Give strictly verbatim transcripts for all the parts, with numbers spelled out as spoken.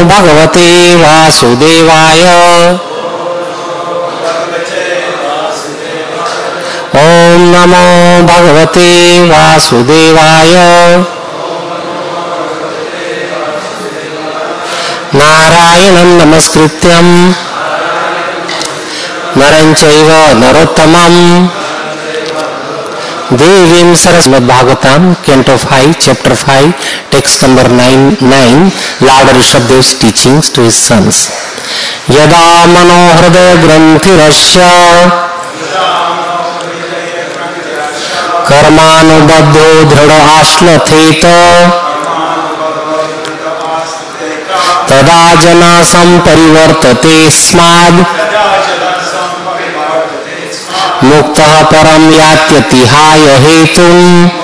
भगवते वासुदेवाय। ओम नमो भगवते वासुदेवाय। नारायणं नमस्कृत्यं नरं चैव नरोत्तमं देवीं सरस्वतीं Canto five, Chapter five, Text number nine nine, Lord Rishabhadev's teachings to his sons. Yada manohridaya granthirasya karmanubadho dhrida ashlatheta tada jana samparivartate smad मुक्तः परम यात्यतिहाय हेतुम्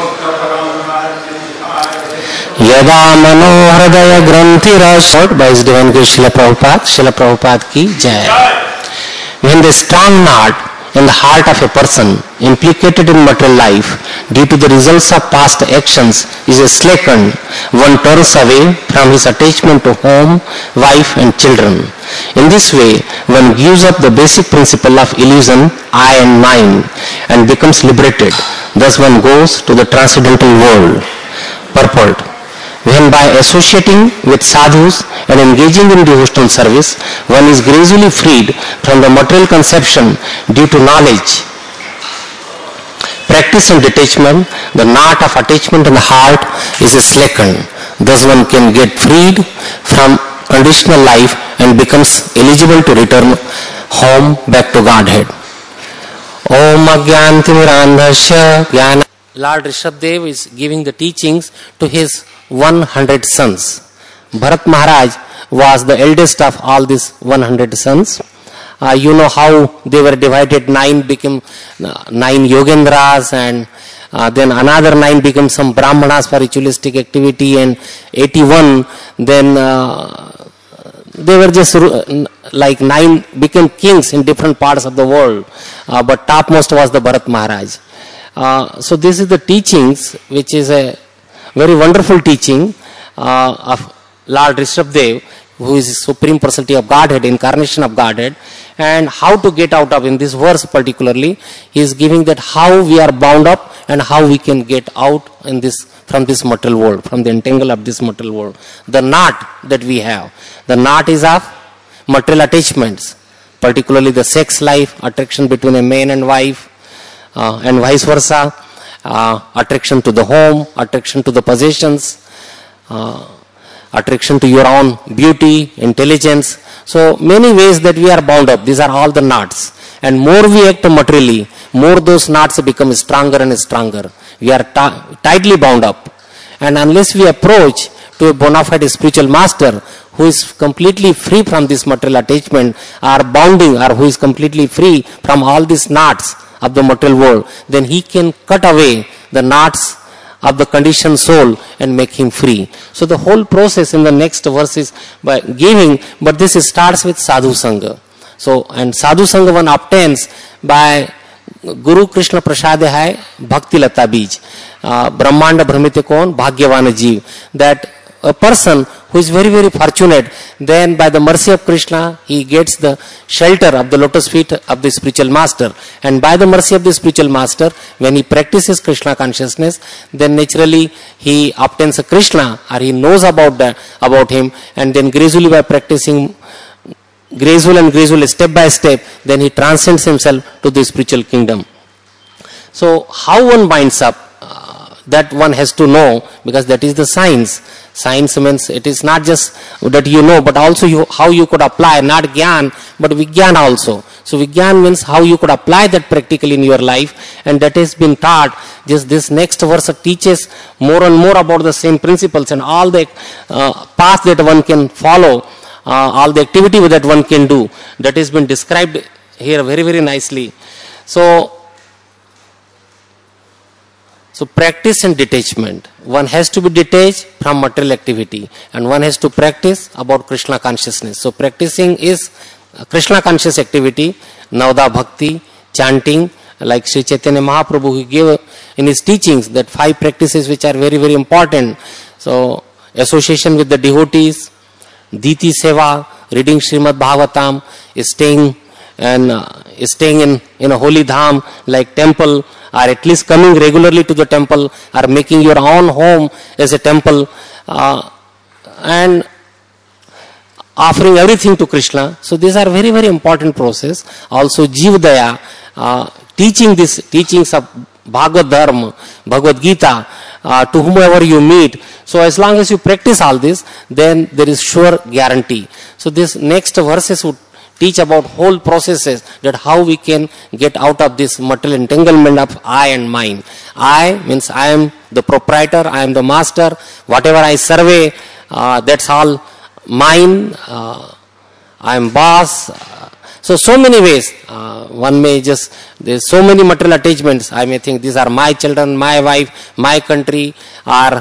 यदा मनोहृदय ग्रंथिरस by his divine Guru Srila Prabhupada. Srila Prabhupada ki jai. When the strong knot in the heart of a person implicated in material life due to the results of past actions is slackened, one turns away from his attachment to home, wife and children. In this way, one gives up the basic principle of illusion, I and mine, and becomes liberated. Thus one goes to the transcendental world. Purport. When by associating with sadhus and engaging in devotional service, one is gradually freed from the material conception due to knowledge, practice and detachment, the knot of attachment in the heart is slackened. Thus one can get freed from conditional life and becomes eligible to return home back to Godhead. Om Agyantimirandhasya Jnana. Lord Rishabhadev is giving the teachings to his one hundred sons. Bharat Maharaj was the eldest of all these one hundred sons. Uh, you know how they were divided. Nine became uh, nine Yogendras, and uh, then another nine became some Brahmanas for ritualistic activity, and eighty-one then uh, they were just like nine became kings in different parts of the world, uh, but topmost was the Bharat Maharaj. Uh, so this is the teachings, which is a very wonderful teaching uh, of Lord Rishabhadev, who is Supreme Personality of Godhead, incarnation of Godhead, and how to get out of, in this verse particularly, he is giving that how we are bound up and how we can get out in this, from this material world, from the entangle of this material world. The knot that we have, the knot is of material attachments, particularly the sex life, attraction between a man and wife, uh, and vice versa, uh, attraction to the home, attraction to the possessions, uh, attraction to your own beauty, intelligence. So many ways that we are bound up. These are all the knots. And more we act materially, more those knots become stronger and stronger. We are t- tightly bound up. And unless we approach to a bona fide spiritual master who is completely free from this material attachment or bounding, or who is completely free from all these knots of the material world, then he can cut away the knots of the conditioned soul and make him free. So the whole process in the next verse is by giving, but this starts with sadhu sangha. So, and sadhu sangha one obtains by Guru Krishna Prasad hai Bhakti Lata Bij. Uh, Brahmanda Brahmite Kon Bhagyavana Jeev. That a person who is very, very fortunate, then by the mercy of Krishna, he gets the shelter of the lotus feet of the spiritual master. And by the mercy of the spiritual master, when he practices Krishna consciousness, then naturally he obtains a Krishna, or he knows about that, about him, and then gradually by practicing gradual and gradual, step by step, then he transcends himself to the spiritual kingdom. So how one binds up, uh, that one has to know, because that is the science. Science means it is not just that you know, but also you, how you could apply, not Gyan, but Vigyan also. So Vigyan means how you could apply that practically in your life, and that has been taught. Just this next verse teaches more and more about the same principles and all the uh, path that one can follow, uh, all the activity that one can do. That has been described here very, very nicely. So, So practice and detachment. One has to be detached from material activity, and one has to practice about Krishna consciousness. So practicing is Krishna conscious activity, Navada Bhakti, chanting, like Sri Chaitanya Mahaprabhu, he gave in his teachings that five practices which are very, very important. So association with the devotees, Diti Seva, reading Srimad Bhagavatam, staying and uh, staying in, in a holy dham like temple, or at least coming regularly to the temple, or making your own home as a temple, uh, and offering everything to Krishna. So these are very, very important process. Also Jivdaya, uh, teaching this teachings of Bhagavad Dharma, Bhagavad Gita, uh, to whomever you meet. So as long as you practice all this, then there is sure guarantee. So this next verses would teach about whole processes, that how we can get out of this material entanglement of I and mine. I means I am the proprietor, I am the master, whatever I survey, uh, that's all mine, uh, I am boss. So, so many ways, uh, one may just, there's so many material attachments, I may think these are my children, my wife, my country, or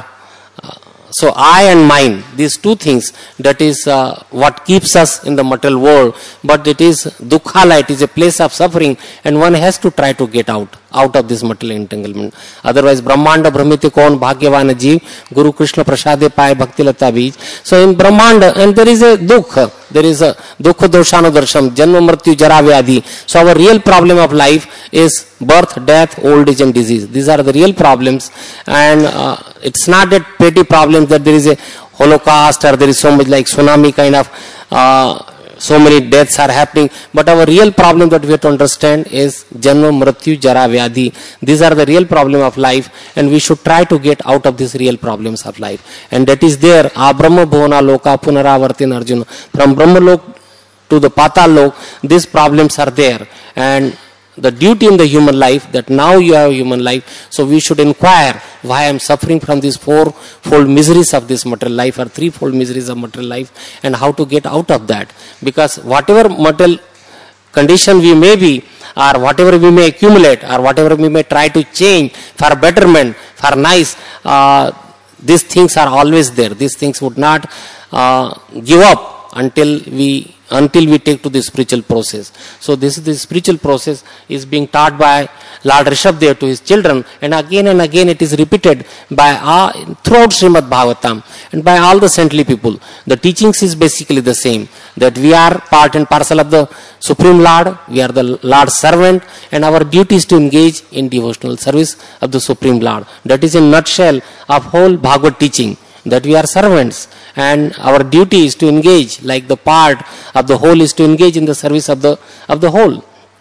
so I and mine, these two things, that is uh, what keeps us in the material world. But it is dukkhala, it is a place of suffering, and one has to try to get out, out of this material entanglement. Otherwise, Brahmanda Brahmiti Kon Bhagyavana Jeev, Guru Krishna Prasade Pai Bhakti Lata Beej. So in Brahmanda, and there is a dukha, there is a dukha doshano darsham, janma mrityu jara vyadhi. So our real problem of life is birth, death, old age and disease. These are the real problems, and uh, it's not that petty problems that there is a holocaust or there is so much like tsunami kind of uh, so many deaths are happening. But our real problem that we have to understand is janma mrityu jara vyadhi. These are the real problem of life, and we should try to get out of these real problems of life. And that is there, a brahma bhuvana loka punaravartin Arjuna. From brahma lok to the patal lok, these problems are there. And the duty in the human life, that now you have human life, so we should inquire why I am suffering from these four-fold miseries of this material life, or three-fold miseries of material life, and how to get out of that. Because whatever material condition we may be, or whatever we may accumulate, or whatever we may try to change for betterment, for nice, uh, these things are always there. These things would not uh, give up until we until we take to the spiritual process. So this is the spiritual process is being taught by Lord Rishabdev to his children, and again and again it is repeated by uh, throughout Srimad Bhagavatam and by all the saintly people. The teachings is basically the same, that we are part and parcel of the Supreme Lord, we are the Lord's servant, and our duty is to engage in devotional service of the Supreme Lord. That is in nutshell of whole Bhagavad teaching, that we are servants, and our duty is to engage, like the part of the whole is to engage in the service of the of the whole.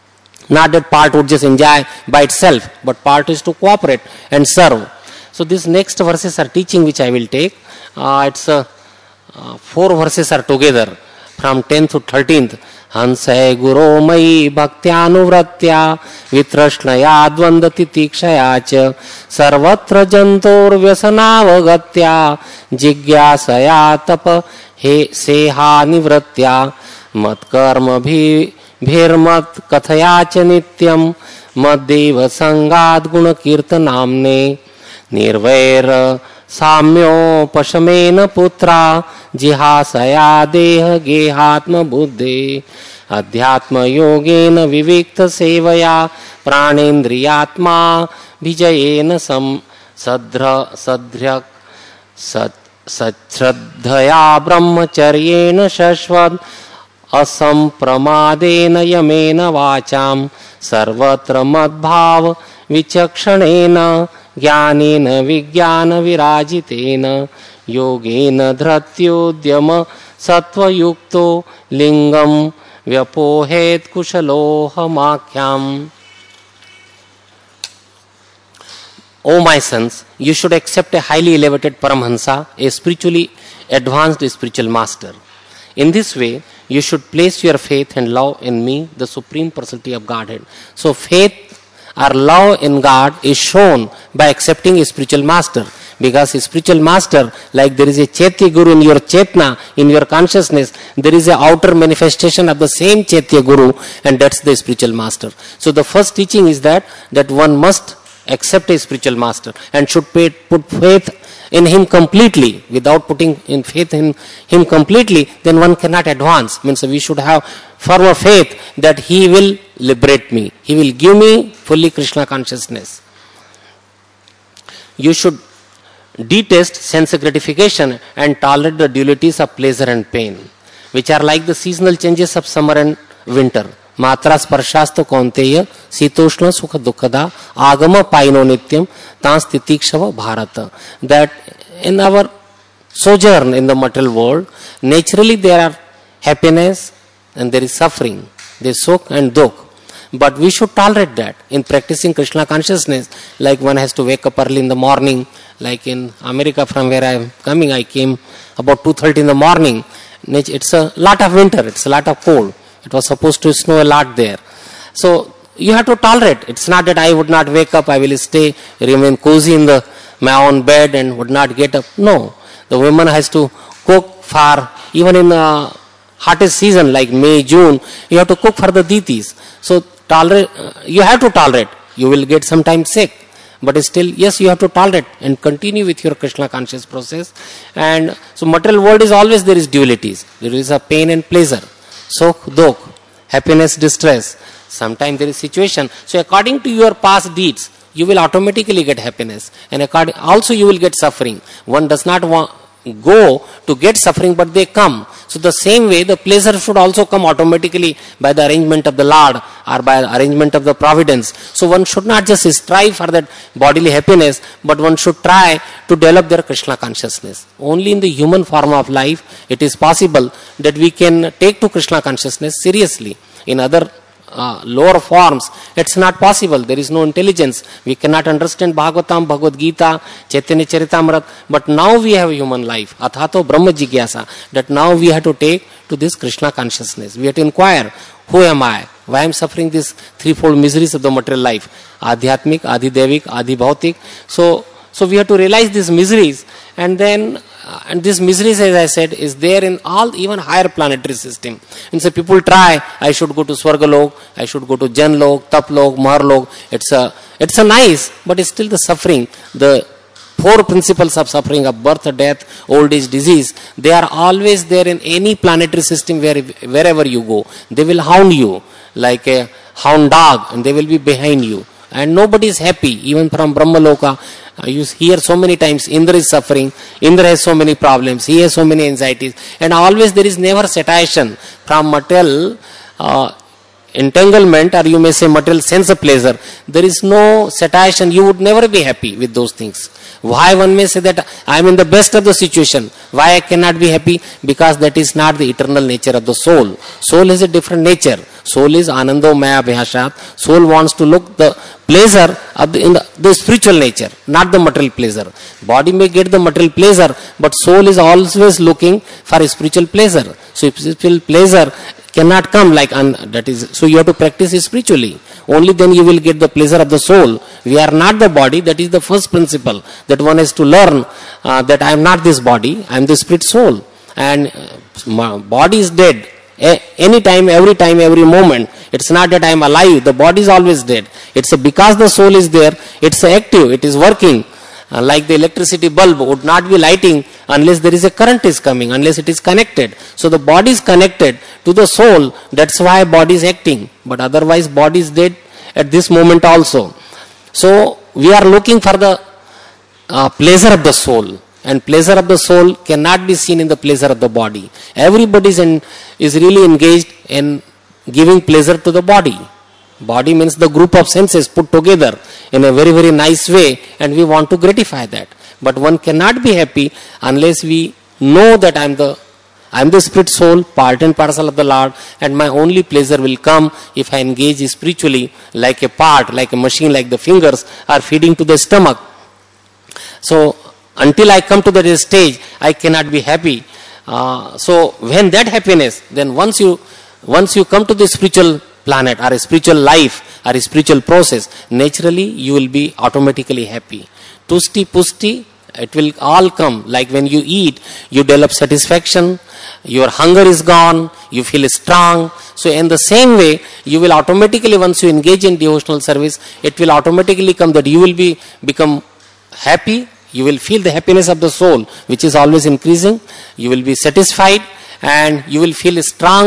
Not that part would just enjoy by itself, but part is to cooperate and serve. So these next verses are teaching which I will take. Uh, it's uh, uh, four verses are together from tenth to thirteenth. Hansay guru mai bhaktyanuvratya vitrashnaya dvandati tikshaya cha sarvatra jantor vyasanavagatya jigyasaya tapa he seha nivratya mat karma bhi bhirmat kathaya cha nityam madeva sangad guna kirtanamne nirvair साम्यो पशमेन पुत्रा जिहासया देह गेहात्म बुद्धि अध्यात्म योगेन विविक्त सेवया प्राणेन्द्रियात्मा विजयेन सम सद्र सद्र्य सच्छ्रद्धया ब्रह्मचर्येण Shashwat असंप्रमादेन Yemen वाचाम सर्वत्र मद्भाव विचक्षणेन ज्ञानेन विज्ञान विराजितेन योगेन धृत्योद्यम सत्वयुक्तो लिंगम व्यपोहेत कुशलोहमाख्याम. O my sons, you should accept a highly elevated Paramhansa, a spiritually advanced spiritual master. In this way, you should place your faith and love in me, the Supreme Personality of Godhead. So faith or love in God is shown by accepting a spiritual master, because a spiritual master, like there is a Chaitya Guru in your Chetna, in your consciousness, there is a outer manifestation of the same Chaitya Guru, and that's the spiritual master. So the first teaching is that that one must accept a spiritual master and should pay, put faith in him completely. Without putting in faith in him completely, then one cannot advance. Means we should have firmer faith that he will liberate me, he will give me fully Krishna consciousness. You should detest sense gratification and tolerate the dualities of pleasure and pain, which are like the seasonal changes of summer and winter. Matra sparshastha kaunteya sitoshna sukha dukkada agama paino nityam tans titikshava bharata. That in our sojourn in the material world, naturally there are happiness and there is suffering. There is sukh and dukh. But we should tolerate that. In practicing Krishna consciousness, like one has to wake up early in the morning, like in America from where I am coming, I came about two thirty in the morning. It's a lot of winter, it's a lot of cold. It was supposed to snow a lot there. So you have to tolerate. It's not that I would not wake up, I will stay, remain cozy in the my own bed and would not get up. No. The woman has to cook for, even in the hottest season like May, June, you have to cook for the deities. So tolerate, you have to tolerate. You will get sometimes sick. But still, yes, you have to tolerate and continue with your Krishna conscious process. And so material world is always, there is dualities. There is a pain and pleasure. Sukh, dukh, happiness, distress. Sometimes there is situation. So according to your past deeds, you will automatically get happiness. And according, also you will get suffering. One does not want, go to get suffering, but they come. So the same way, the pleasure should also come automatically by the arrangement of the Lord or by the arrangement of the providence. So one should not just strive for that bodily happiness, but one should try to develop their Krishna consciousness. Only in the human form of life, it is possible that we can take to Krishna consciousness seriously. In other Uh, lower forms, it's not possible. There is no intelligence. We cannot understand Bhagavatam, Bhagavad Gita, Chaitanya Charitamrita. But now we have human life. Athato Brahma Jigyasa. That now we have to take to this Krishna consciousness. We have to inquire, who am I? Why I am suffering these threefold miseries of the material life? Adhyatmic, Adhidevik, Adhibhautik. So, so we have to realize these miseries, and then Uh, and this miseries, as I said, is there in all even higher planetary system. And so people try, I should go to Swargalok, I should go to Janlok, Taplok, Maharlok. It's a, it's a nice, but it's still the suffering. The four principles of suffering of birth, death, old age, disease, they are always there in any planetary system where, wherever you go. They will hound you like a hound dog, and they will be behind you. And nobody is happy, even from Brahmaloka. Uh, you hear so many times, Indra is suffering, Indra has so many problems, he has so many anxieties, and always there is never satiation from material uh, entanglement, or you may say material sense of pleasure. There is no satiation, you would never be happy with those things. Why one may say that I am in the best of the situation, why I cannot be happy? Because that is not the eternal nature of the soul. Soul is a different nature. Soul is anando maya bhyashat. Soul wants to look the pleasure of the, in the, the spiritual nature, not the material pleasure. Body may get the material pleasure, but soul is always looking for a spiritual pleasure. So spiritual pleasure cannot come like, un, that is, so you have to practice it spiritually. Only then you will get the pleasure of the soul. We are not the body. That is the first principle that one has to learn, uh, that I am not this body, I am the spirit soul. And uh, body is dead. A- anytime, every time, every moment. It's not that I am alive. The body is always dead. It's a, because the soul is there, it's active, it is working. Uh, like the electricity bulb would not be lighting unless there is a current is coming, unless it is connected. So the body is connected to the soul. That's why body is acting. But otherwise body is dead at this moment also. So we are looking for the uh, pleasure of the soul. And pleasure of the soul cannot be seen in the pleasure of the body. Everybody is, in, is really engaged in giving pleasure to the body. Body means the group of senses put together in a very, very nice way, and we want to gratify that. But one cannot be happy unless we know that I am the I am the spirit soul, part and parcel of the Lord, and my only pleasure will come if I engage spiritually, like a part, like a machine, like the fingers are feeding to the stomach. So until I come to that stage, I cannot be happy. Uh, so when that happiness, then once you once you come to the spiritual planet or a spiritual life or a spiritual process, naturally you will be automatically happy. Tusti, pusti, it will all come. Like when you eat, you develop satisfaction, your hunger is gone, you feel strong. So in the same way, you will automatically, once you engage in devotional service, it will automatically come that you will be become happy. You will feel the happiness of the soul, which is always increasing. You will be satisfied, and you will feel strong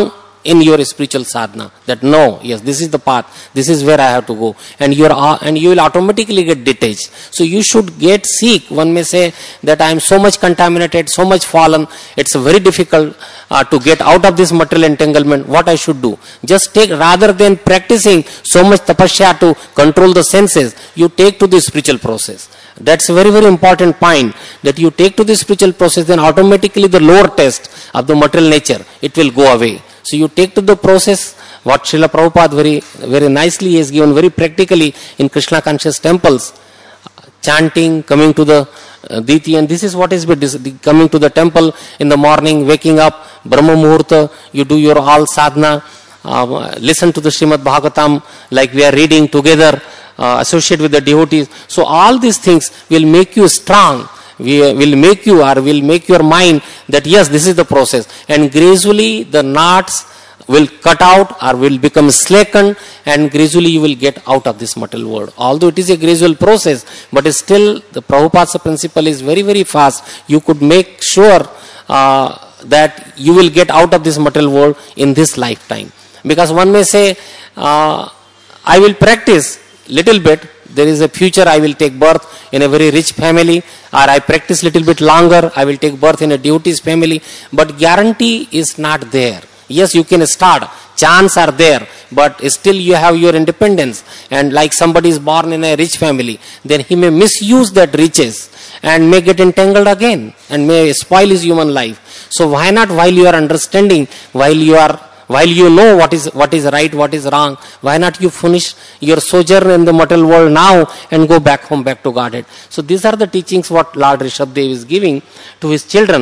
in your spiritual sadhana. That no, yes, this is the path, this is where I have to go. And you are, and you will automatically get detached. So you should get seek. One may say that I am so much contaminated, so much fallen, it's very difficult uh, to get out of this material entanglement. What I should do? Just take, rather than practicing so much tapasya to control the senses, you take to the spiritual process. That's a very, very important point, that you take to the spiritual process, then automatically the lower test of the material nature, it will go away. So you take to the process, what Srila Prabhupada very, very nicely has given very practically in Krishna conscious temples, chanting, coming to the uh, Diti, and this is what is coming to the temple in the morning, waking up, Brahma Muhurta, you do your all sadhana, uh, listen to the Srimad Bhagavatam, like we are reading together, Uh, associate with the devotees. So all these things will make you strong, we, uh, will make you or will make your mind that yes, this is the process, and gradually the knots will cut out or will become slackened, and gradually you will get out of this material world. Although it is a gradual process, but still the Prabhupada's principle is very, very fast. You could make sure uh, that you will get out of this material world in this lifetime. Because one may say, uh, I will practice little bit, there is a future I will take birth in a very rich family, or I practice little bit longer, I will take birth in a devotee's family, but guarantee is not there. Yes, you can start, chance are there, but still you have your independence, and like somebody is born in a rich family, then he may misuse that riches and may get entangled again and may spoil his human life. So why not, while you are understanding, while you are While you know what is what is right, what is wrong, why not you finish your sojourn in the material world now and go back home, back to Godhead? So these are the teachings what Lord Rishabhdev is giving to his children.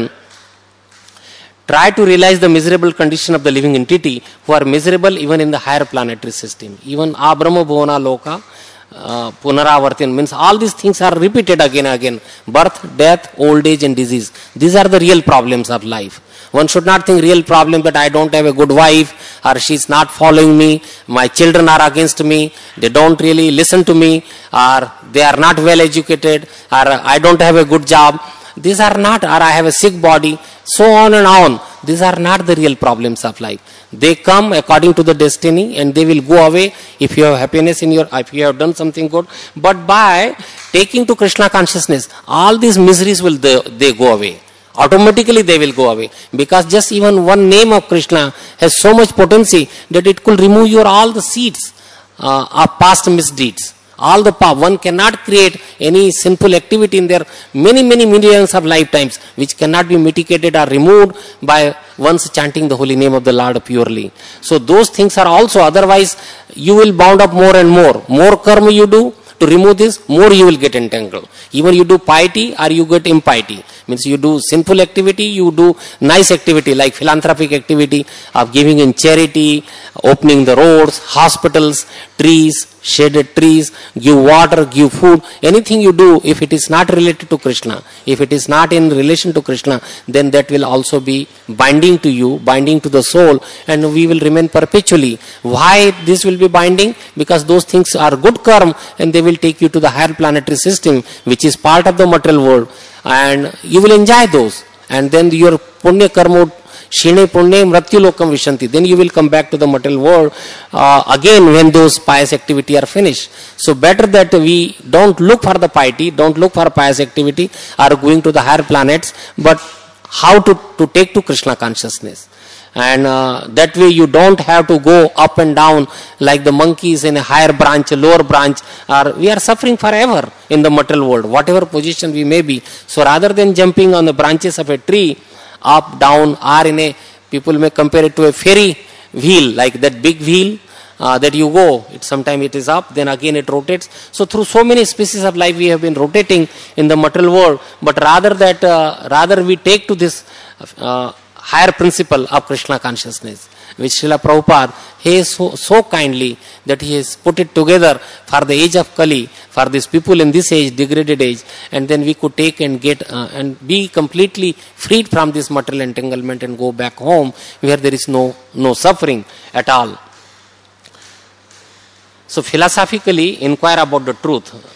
Try to realize the miserable condition of the living entity who are miserable even in the higher planetary system. Even Abrahma Bhuvana Loka, uh, Punaravartin, means all these things are repeated again and again. Birth, death, old age and disease. These are the real problems of life. One should not think real problem that I don't have a good wife, or she's not following me, my children are against me, they don't really listen to me, or they are not well educated, or I don't have a good job. These are not, or I have a sick body, so on and on. These are not the real problems of life. They come according to the destiny and they will go away if you have happiness in your, if you have done something good. But by taking to Krishna consciousness, all these miseries will, they, they go away. Automatically they will go away, because just even one name of Krishna has so much potency that it could remove your all the seeds uh, of past misdeeds. All the power. One cannot create any sinful activity in their many, many millions of lifetimes which cannot be mitigated or removed by once chanting the holy name of the Lord purely. So those things are also, otherwise you will bound up more and more. More karma you do to remove this, more you will get entangled. Even you do piety or you get impiety. Means you do sinful activity, you do nice activity like philanthropic activity of giving in charity, opening the roads, hospitals, trees, shaded trees, give water, give food. Anything you do, if it is not related to Krishna, if it is not in relation to Krishna, then that will also be binding to you, binding to the soul, and we will remain perpetually. Why this will be binding? Because those things are good karma and they will take you to the higher planetary system, which is part of the material world, and you will enjoy those, and then your punya karma, shine punya mrityu lokam vishanti, then you will come back to the material world uh, again when those pious activity are finished. So better that we don't look for the piety, don't look for pious activity or going to the higher planets, but how to, to take to Krishna consciousness. And uh, that way you don't have to go up and down like the monkeys in a higher branch, a lower branch, or we are suffering forever in the material world, whatever position we may be. So rather than jumping on the branches of a tree, up, down, or in a, people may compare it to a ferry wheel, like that big wheel uh, that you go, it sometimes it is up, then again it rotates. So through so many species of life we have been rotating in the material world, but rather that, uh, rather we take to this uh, higher principle of Krishna consciousness, which Srila Prabhupada has so, so kindly that he has put it together for the age of Kali, for these people in this age, degraded age, and then we could take and get uh, and be completely freed from this material entanglement and go back home where there is no, no suffering at all. So philosophically inquire about the truth.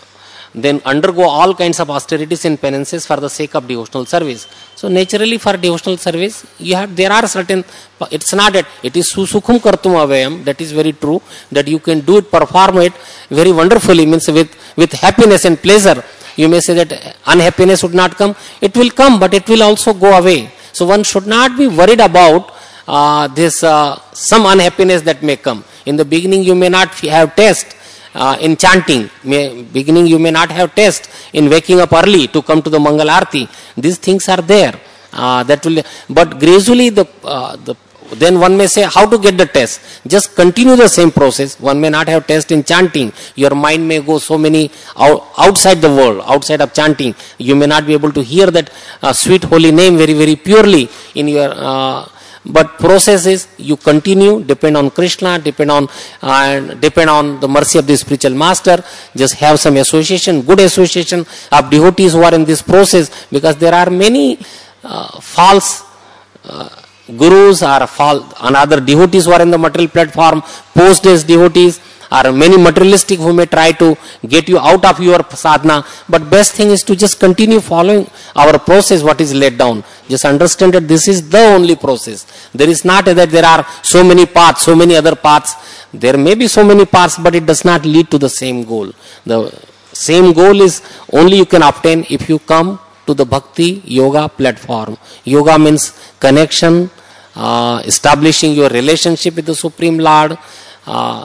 then undergo all kinds of austerities and penances for the sake of devotional service. So naturally for devotional service, you have, there are certain, it's not that, it is susukhum kartum avayam, that is very true, that you can do it, perform it very wonderfully, means with, with happiness and pleasure. You may say that unhappiness would not come, it will come, but it will also go away. So one should not be worried about uh, this, uh, some unhappiness that may come. In the beginning you may not have taste uh, in chanting, may, beginning you may not have taste in waking up early to come to the Mangal Aarti. These things are there. Uh, that will, but gradually the, uh, the then one may say how to get the test. Just continue the same process. One may not have test in chanting. Your mind may go so many out, outside the world, outside of chanting. You may not be able to hear that uh, sweet holy name very, very purely in your, uh, but process is you continue, depend on Krishna, depend on, uh, depend on the mercy of the spiritual master. Just have some association, good association of devotees who are in this process, because there are many uh, false uh, gurus or false, and other devotees who are in the material platform, post-days devotees, or many materialistic who may try to get you out of your sadhana. But best thing is to just continue following our process, what is laid down. Just understand that this is the only process. There is not that there are so many paths, so many other paths. There may be so many paths, but it does not lead to the same goal. The same goal is only you can obtain if you come to the bhakti yoga platform. Yoga means connection, uh, establishing your relationship with the Supreme Lord, uh,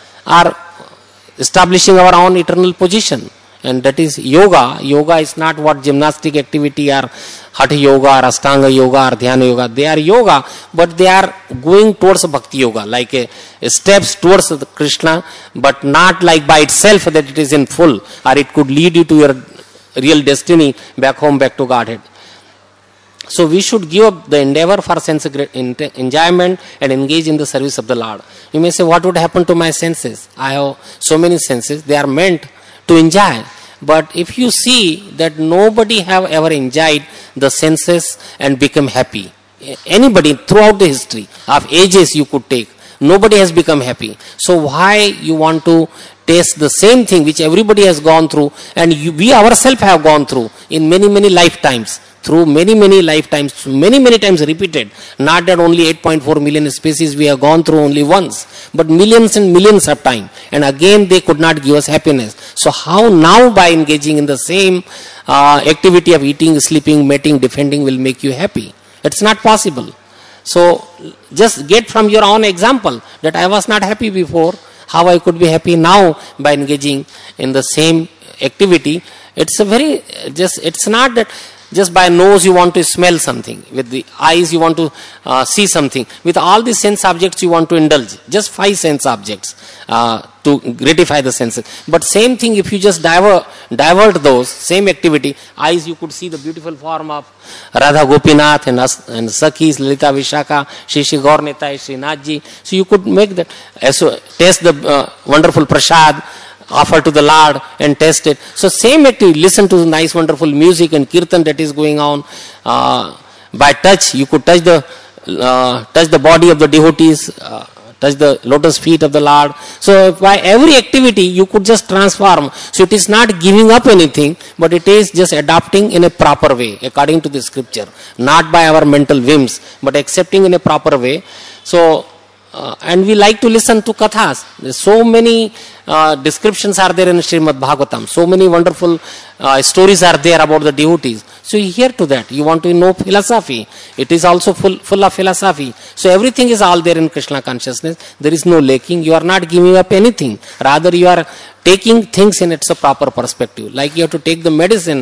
or establishing our own eternal position. And that is yoga. Yoga is not what gymnastic activity or hatha yoga or ashtanga yoga or dhyana yoga. They are yoga, but they are going towards bhakti yoga, like a, a steps towards the Krishna, but not like by itself that it is in full, or it could lead you to your real destiny, back home, back to Godhead. So we should give up the endeavor for sense enjoyment and engage in the service of the Lord. You may say, what would happen to my senses? I have so many senses. They are meant to enjoy. But if you see that nobody have ever enjoyed the senses and become happy. Anybody throughout the history of ages you could take, nobody has become happy. So why you want to taste the same thing which everybody has gone through, and you, we ourselves have gone through in many, many lifetimes, through many, many lifetimes, many, many times repeated. Not that only eight point four million species we have gone through only once, but millions and millions of times. And again they could not give us happiness. So how now by engaging in the same uh, activity of eating, sleeping, mating, defending will make you happy? It's not possible. So just get from your own example that I was not happy before, how I could be happy now by engaging in the same activity. It's a very, just, it's not that just by nose you want to smell something, with the eyes you want to uh, see something, with all the sense objects you want to indulge, just five sense objects uh, to gratify the senses. But same thing if you just divert, divert those, same activity, eyes you could see the beautiful form of Radha Gopinath and, and Sakhis, Lalita Vishaka, Shri Shri Gaur Nitai, Shri Nathji. So you could make that, so taste the uh, wonderful prasad, offer to the Lord and taste it. So same activity, listen to the nice wonderful music and kirtan that is going on. Uh, by touch, you could touch the uh, touch the body of the devotees, uh, touch the lotus feet of the Lord. So by every activity you could just transform. So it is not giving up anything, but it is just adopting in a proper way according to the scripture, not by our mental whims, but accepting in a proper way. So Uh, and we like to listen to kathas. There's so many uh, descriptions are there in Srimad Bhagavatam. So many wonderful uh, stories are there about the devotees. So you hear to that. You want to know philosophy. It is also full, full of philosophy. So everything is all there in Krishna consciousness. There is no lacking. You are not giving up anything. Rather you are taking things in its a proper perspective. Like you have to take the medicine.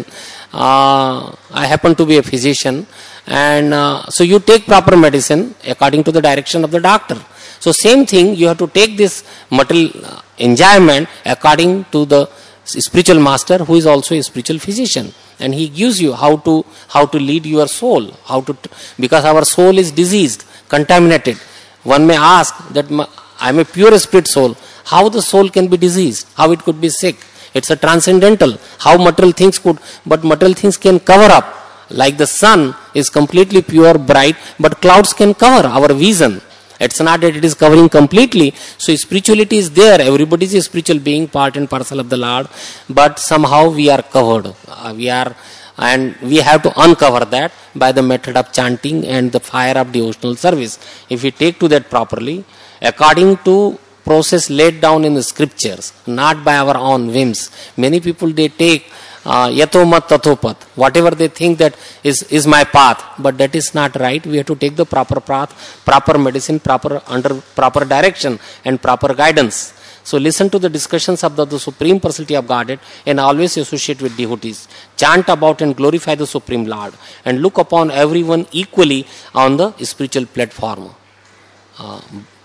Uh, I happen to be a physician. And uh, so you take proper medicine according to the direction of the doctor. So same thing, you have to take this material enjoyment according to the spiritual master who is also a spiritual physician. And he gives you how to how to lead your soul, how to, because our soul is diseased, contaminated. One may ask that I am a pure spirit soul. How the soul can be diseased? How it could be sick? It's a transcendental. How material things could, but material things can cover up. Like the sun is completely pure, bright, but clouds can cover our vision. It's not that it is covering completely. So spirituality is there. Everybody is a spiritual being, part and parcel of the Lord. But somehow we are covered. Uh, we are, and we have to uncover that by the method of chanting and the fire of devotional service. If we take to that properly, according to process laid down in the scriptures, not by our own whims. Many people, they take uh, yato mat tato pat, whatever they think that is, is my path, but that is not right. We have to take the proper path, proper medicine, proper under proper direction and proper guidance. So listen to the discussions of the, the Supreme Personality of Godhead and always associate with devotees. Chant about and glorify the Supreme Lord and look upon everyone equally on the spiritual platform. Uh,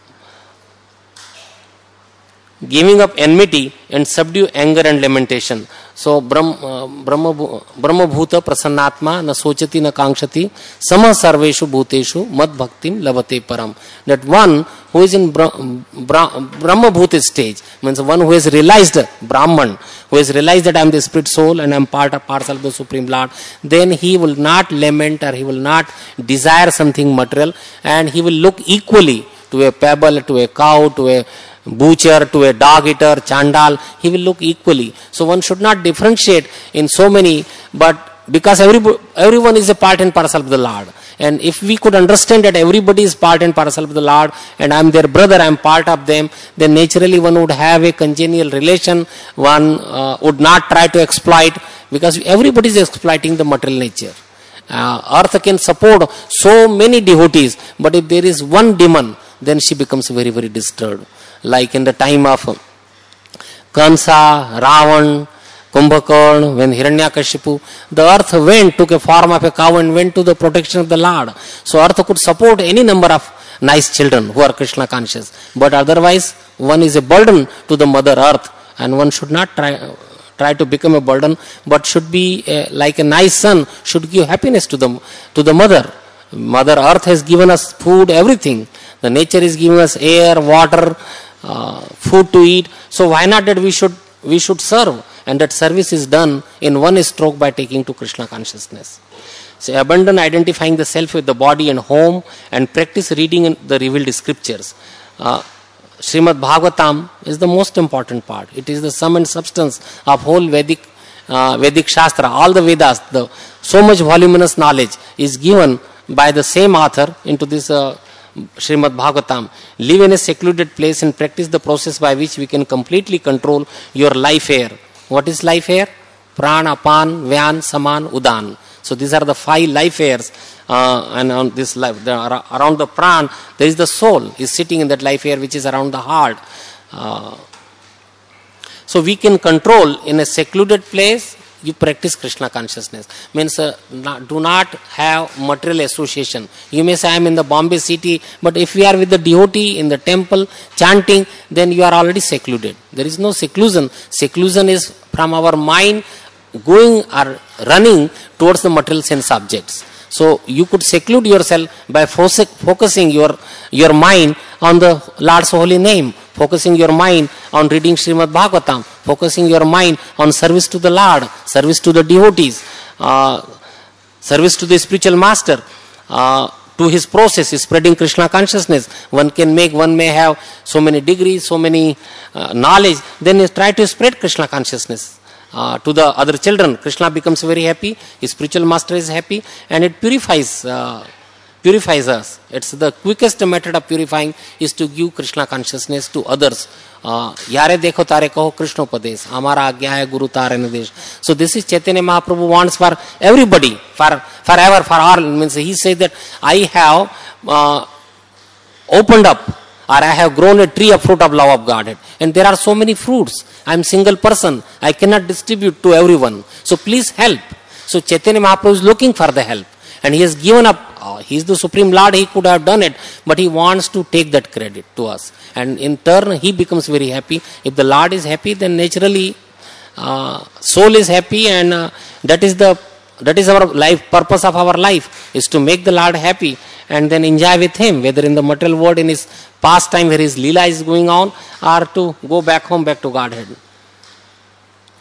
Giving up enmity and subdue anger and lamentation. So, Brahma, Brahma, Brahma Bhuta Prasannatma na sochati na kangshati sama sarveshu bhuteshu mad bhaktim lavate param. That one who is in Brahma, Brahma Bhuta stage, means one who has realized Brahman, who has realized that I am the spirit soul and I am part of parcel of the Supreme Lord, then he will not lament or he will not desire something material, and he will look equally to a pebble, to a cow, to a butcher, to a dog eater, chandal, he will look equally. So one should not differentiate in so many, but because every, everyone is a part and parcel of the Lord. And if we could understand that everybody is part and parcel of the Lord, and I am their brother, I am part of them, then naturally one would have a congenial relation, one uh, would not try to exploit, because everybody is exploiting the material nature. Uh, earth can support so many devotees, but if there is one demon, then she becomes very, very disturbed. Like in the time of Kansa, Ravan, Kumbhakarna, when Hiranyakashipu, the earth went, took a form of a cow and went to the protection of the Lord. So earth could support any number of nice children who are Krishna conscious. But otherwise, one is a burden to the mother earth, and one should not try try to become a burden, but should be a, like a nice son, should give happiness to the, to the mother. Mother earth has given us food, everything. The nature is giving us air, water, uh, food to eat. So why not that we should we should serve? And that service is done in one stroke by taking to Krishna consciousness. So abandon identifying the self with the body and home, and practice reading the revealed scriptures. Uh, Srimad Bhagavatam is the most important part. It is the sum and substance of whole Vedic uh, Vedic Shastra, all the Vedas. The so much voluminous knowledge is given by the same author into this uh, Srimad Bhagavatam. Live in a secluded place and practice the process by which we can completely control your life air. What is life air? Prana, Apan, Vyan, Saman, Udan. So these are the five life airs, uh, and on this life, the, around the Pran, there is the soul is sitting in that life air which is around the heart. Uh, so we can control in a secluded place. You practice Krishna consciousness. Means uh, not, do not have material association. You may say I am in the Bombay city, but if we are with the devotee in the temple chanting, then you are already secluded. There is no seclusion. Seclusion is from our mind going or running towards the material sense objects. So you could seclude yourself by focusing your, your mind on the Lord's holy name, focusing your mind on reading Srimad Bhagavatam, focusing your mind on service to the Lord, service to the devotees, uh, service to the spiritual master, uh, to his process, is spreading Krishna consciousness. One can make, one may have so many degrees, so many uh, knowledge, then try to spread Krishna consciousness. Uh, to the other children. Krishna becomes very happy, his spiritual master is happy, and it purifies uh, purifies us. It's the quickest method of purifying is to give Krishna consciousness to others. Yare dekho tare kaho Krishna upadesh, amara agya hai guru tare nadesh. So this is Chaitanya Mahaprabhu wants for everybody, for forever, for all. Means he says that I have uh, opened up, or I have grown a tree of fruit of love of Godhead. And there are so many fruits. I am single person. I cannot distribute to everyone. So please help. So Chaitanya Mahaprabhu is looking for the help. And he has given up. Oh, he is the Supreme Lord. He could have done it. But he wants to take that credit to us. And in turn, he becomes very happy. If the Lord is happy, then naturally uh, soul is happy. And uh, that is the that is our life, purpose of our life, is to make the Lord happy and then enjoy with him, whether in the material world, in his pastime where his Leela is going on, or to go back home, back to Godhead.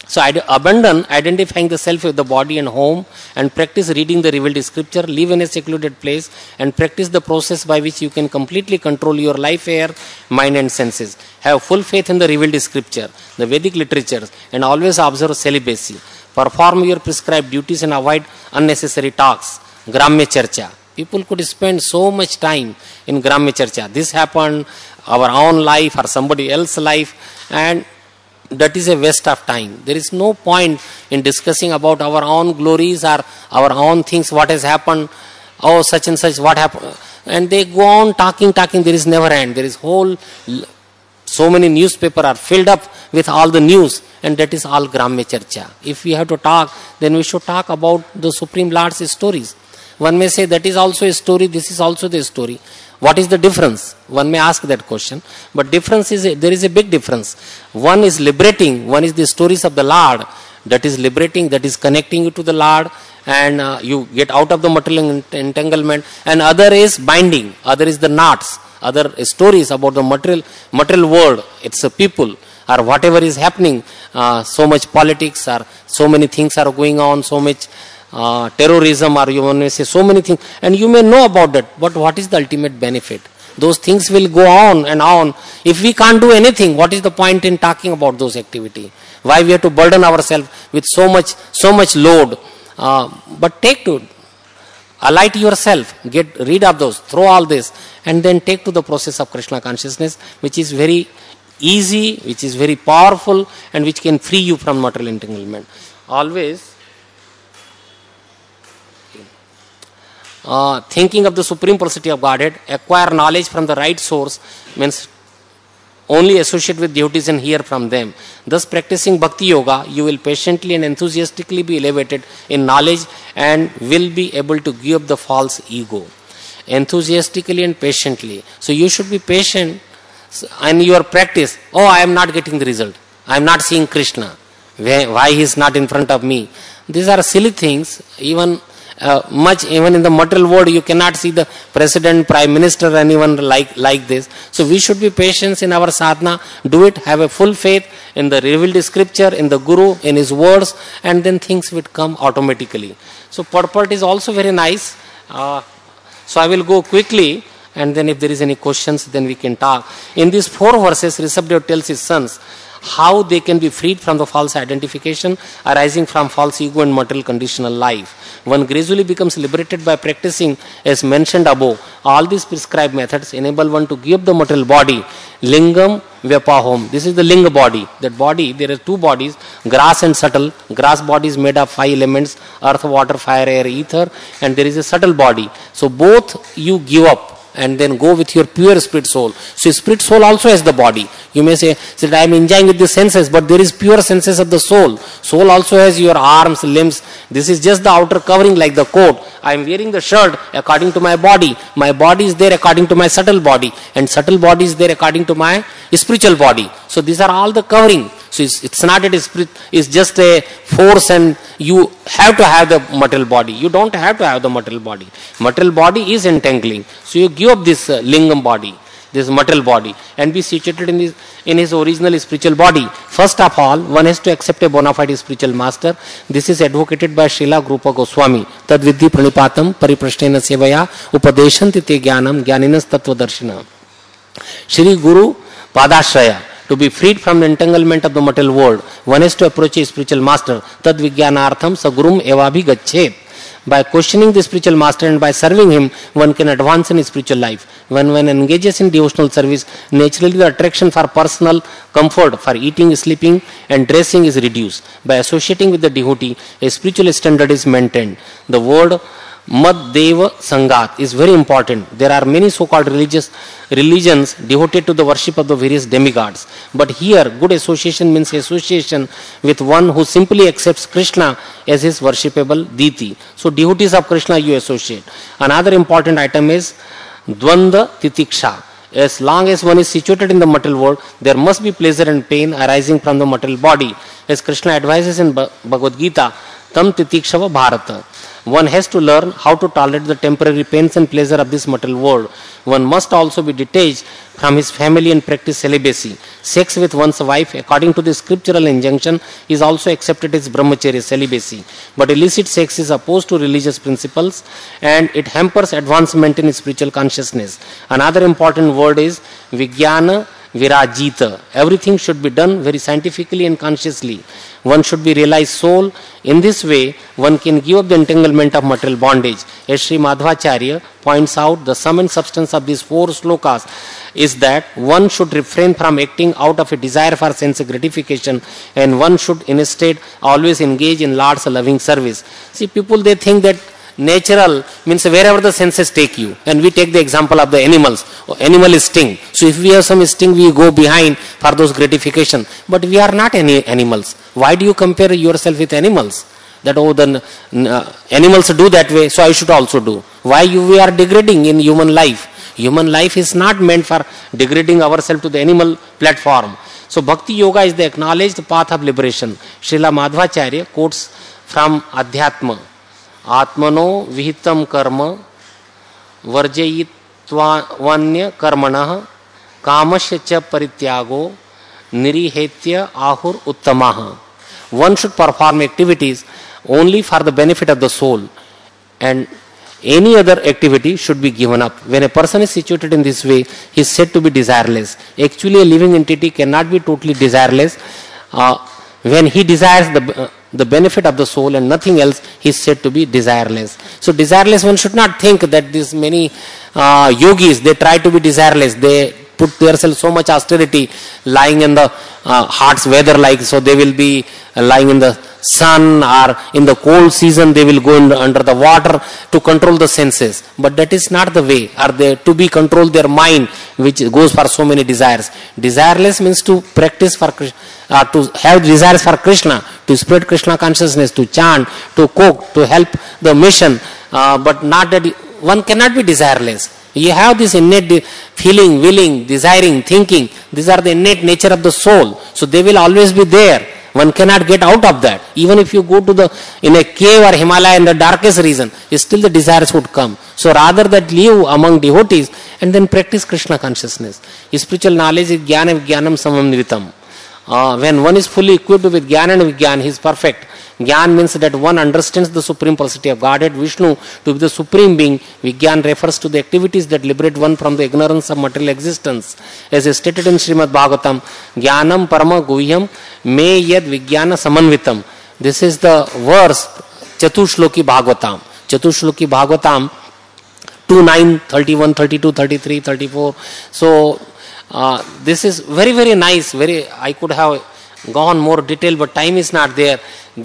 So ide- abandon identifying the self with the body and home, and practice reading the revealed scripture. Live in a secluded place and practice the process by which you can completely control your life, air, mind and senses. Have full faith in the revealed scripture, the Vedic literatures, and always observe celibacy. Perform your prescribed duties and avoid unnecessary talks. Gramya Charcha. People could spend so much time in Gramya Charcha. This happened, our own life or somebody else's life, and that is a waste of time. There is no point in discussing about our own glories or our own things, what has happened, oh such and such, what happened. And they go on talking, talking, there is never end. There is whole, so many newspapers are filled up with all the news, and that is all Gramya Charcha. If we have to talk, then we should talk about the Supreme Lord's stories. One may say that is also a story, this is also the story. What is the difference? One may ask that question. But difference is, a, there is a big difference. One is liberating, one is the stories of the Lord. That is liberating, that is connecting you to the Lord, and uh, you get out of the material entanglement. And other is binding, other is the knots, other stories about the material, material world. It's a people or whatever is happening. Uh, so much politics or so many things are going on, so much Uh, terrorism, or you may say so many things, and you may know about that, but what is the ultimate benefit? Those things will go on and on. If we can't do anything, what is the point in talking about those activities? Why we have to burden ourselves with so much so much load? Uh, but take to alight yourself, get rid of those, throw all this, and then take to the process of Krishna consciousness, which is very easy, which is very powerful, and which can free you from material entanglement. Always Uh, thinking of the Supreme Personality of Godhead, acquire knowledge from the right source, means only associate with devotees and hear from them. Thus, practicing Bhakti Yoga, you will patiently and enthusiastically be elevated in knowledge and will be able to give up the false ego. Enthusiastically and patiently. So, you should be patient in your practice. Oh, I am not getting the result. I am not seeing Krishna. Why he is not in front of me? These are silly things. Even Uh, much even in the material world you cannot see the president, prime minister, anyone like like this. So we should be patient in our sadhana, do it, have a full faith in the revealed scripture, in the Guru, in his words, and then things will come automatically. So purport is also very nice. Uh, so I will go quickly, and then if there is any questions, then we can talk. In these four verses, Rishabhdev tells his sons how they can be freed from the false identification arising from false ego and material conditional life. One gradually becomes liberated by practicing as mentioned above. All these prescribed methods enable one to give the material body, lingam, vyapahom. This is the linga body. That body, there are two bodies, grass and subtle. Grass body is made of five elements, earth, water, fire, air, ether, and there is a subtle body. So both you give up and then go with your pure spirit soul. So spirit soul also has the body. You may say, that I am enjoying with the senses, but there is pure senses of the soul. Soul also has your arms, limbs. This is just the outer covering like the coat. I am wearing the shirt according to my body. My body is there according to my subtle body, and subtle body is there according to my spiritual body. So these are all the covering. So it's, it's not a spirit, it's just a force, and you have to have the material body. You don't have to have the material body. Material body is entangling. So you give up this uh, lingam body, this material body, and be situated in his, in his original spiritual body. First of all, one has to accept a bona fide spiritual master. This is advocated by Srila Grupa Goswami. Tad vidhi pranipatam pariprashnena sevaya upadeshanti te jnanam jnaninas tattva darshana. Shri Guru Padashraya. To be freed from the entanglement of the material world, one has to approach a spiritual master. Tad vijnanartham sagurum evabhi gachet. By questioning the spiritual master and by serving him, one can advance in his spiritual life. When one engages in devotional service, naturally the attraction for personal comfort, for eating, sleeping, and dressing is reduced. By associating with the devotee, a spiritual standard is maintained. The word Mad Deva Sangat is very important. There are many so-called religious religions devoted to the worship of the various demigods. But here, good association means association with one who simply accepts Krishna as his worshipable deity. So devotees of Krishna you associate. Another important item is Dvanda Titiksha. As long as one is situated in the material world, there must be pleasure and pain arising from the material body. As Krishna advises in Bhagavad Gita, Tam Titikshava Bharata. One has to learn how to tolerate the temporary pains and pleasure of this material world. One must also be detached from his family and practice celibacy. Sex with one's wife, according to the scriptural injunction, is also accepted as brahmacharya, celibacy. But illicit sex is opposed to religious principles and it hampers advancement in spiritual consciousness. Another important word is Vijnana Virajita. Everything should be done very scientifically and consciously. One should be realized soul. In this way, one can give up the entanglement of material bondage. As Sri Madhvacharya points out, the sum and substance of these four slokas is that one should refrain from acting out of a desire for sense gratification and one should instead always engage in Lord's loving service. See, people, they think that natural means wherever the senses take you, and we take the example of the animals. Animal is sting, so if we have some sting, we go behind for those gratification, but we are not any animals. Why do you compare yourself with animals? That oh, the uh, animals do that way, so I should also do. Why you we are degrading in human life? Human life is not meant for degrading ourselves to the animal platform. So Bhakti Yoga is the acknowledged path of liberation. Srila Madhvacharya quotes from Adhyatma, Atmano vihitam karma varjayitvanya karmanah kamasya cha parityago nirihetya ahur uttamaha. One should perform activities only for the benefit of the soul and any other activity should be given up. When a person is situated in this way, he is said to be desireless. Actually, a living entity cannot be totally desireless. Uh, when he desires the uh, the benefit of the soul and nothing else, he is said to be desireless. So desireless, one should not think that these many uh, yogis, they try to be desireless. They put themselves so much austerity, lying in the uh, heart's weather, like so they will be uh, lying in the sun, or in the cold season they will go in the, under the water to control the senses. But that is not the way. Are they to be control their mind, which goes for so many desires. Desireless means to practice for uh, to have desires for Krishna, to spread Krishna consciousness, to chant, to cook, to help the mission, uh, but not that one cannot be desireless. You have this innate feeling, willing, desiring, thinking. These are the innate nature of the soul. So they will always be there. One cannot get out of that. Even if you go to the in a cave or Himalaya in the darkest region, still the desires would come. So rather that live among devotees and then practice Krishna consciousness. Spiritual knowledge is jnana vijnanam samamnivitam. Uh, when one is fully equipped with jnana and vijnana, he is perfect. Jnana means that one understands the supreme personality of Godhead, Vishnu, to be the supreme being. Vijnana refers to the activities that liberate one from the ignorance of material existence. As is stated in Srimad Bhagavatam, Jnanam Parama Guhyam Me Yad Vijnana Samanvitam. This is the verse, Chatushloki Bhagavatam. Chatushloki Bhagavatam, two, nine, thirty-one, thirty-two, thirty-three, thirty-four. So, uh, this is very, very nice. Very, I could have gone more detail, but time is not there.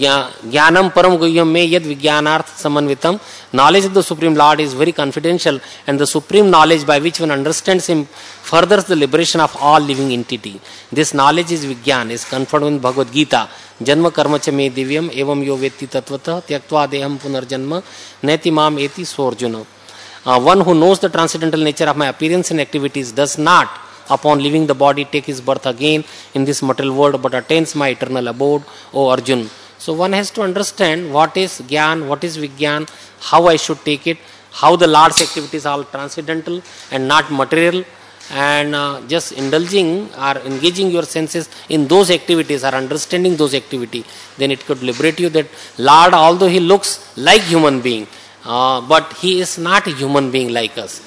Jnanam param guhyam me yad vijnanarth samanvitam. Knowledge of the Supreme Lord is very confidential, and the supreme knowledge by which one understands Him furthers the liberation of all living entity. This knowledge is vijnana, is conferred in Bhagavad Gita. Janma karma cha me divyam evam yo vetti tatvatah tyaktva deham punarjanma neti mam eti swarjuna. Uh, one who knows the transcendental nature of my appearance and activities does not, upon leaving the body, take his birth again in this material world, but attains my eternal abode, O Arjun. So one has to understand what is Gyan, what is Vijnan, how I should take it, how the Lord's activities are transcendental and not material, and uh, just indulging or engaging your senses in those activities or understanding those activities, then it could liberate you that Lord, although He looks like human being, uh, but He is not a human being like us.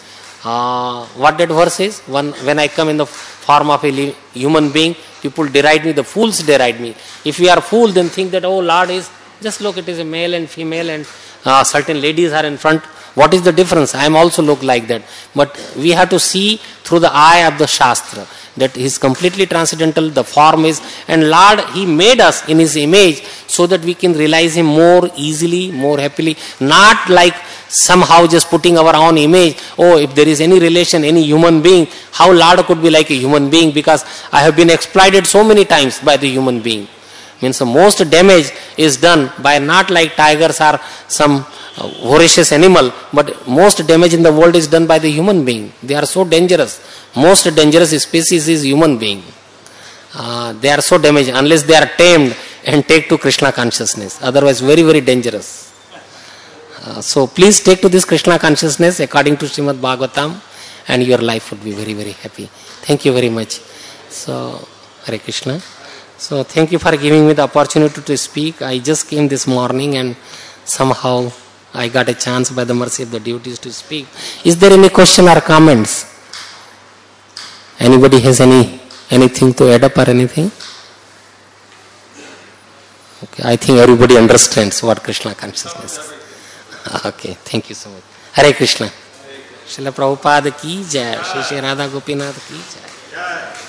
Uh, what that verse is? One, when I come in the form of a li- human being, people deride me, the fools deride me. If we are fool, then think that, oh, Lord is, just look, it is a male and female and uh, certain ladies are in front. What is the difference? I am also look like that. But we have to see through the eye of the Shastra that He is completely transcendental, the form is, and Lord, He made us in His image so that we can realize Him more easily, more happily, not like somehow just putting our own image. Oh, if there is any relation, any human being, how Lord could be like a human being, because I have been exploited so many times by the human being. Means the most damage is done by not like tigers or some uh, voracious animal, but most damage in the world is done by the human being. They are so dangerous. Most dangerous species is human being. Uh, they are so damaged unless they are tamed and take to Krishna consciousness. Otherwise, very, very dangerous. Uh, so please take to this Krishna consciousness according to Srimad Bhagavatam, and your life would be very, very happy. Thank you very much. So, Hare Krishna. So, thank you for giving me the opportunity to speak. I just came this morning and somehow I got a chance by the mercy of the devotees to speak. Is there any question or comments? Anybody has any anything to add up or anything? Okay, I think everybody understands what Krishna consciousness is. Okay, thank you so much. Hare Krishna. Srila Prabhupada ki jai. Shri Shri Radha Gopinath ki jai.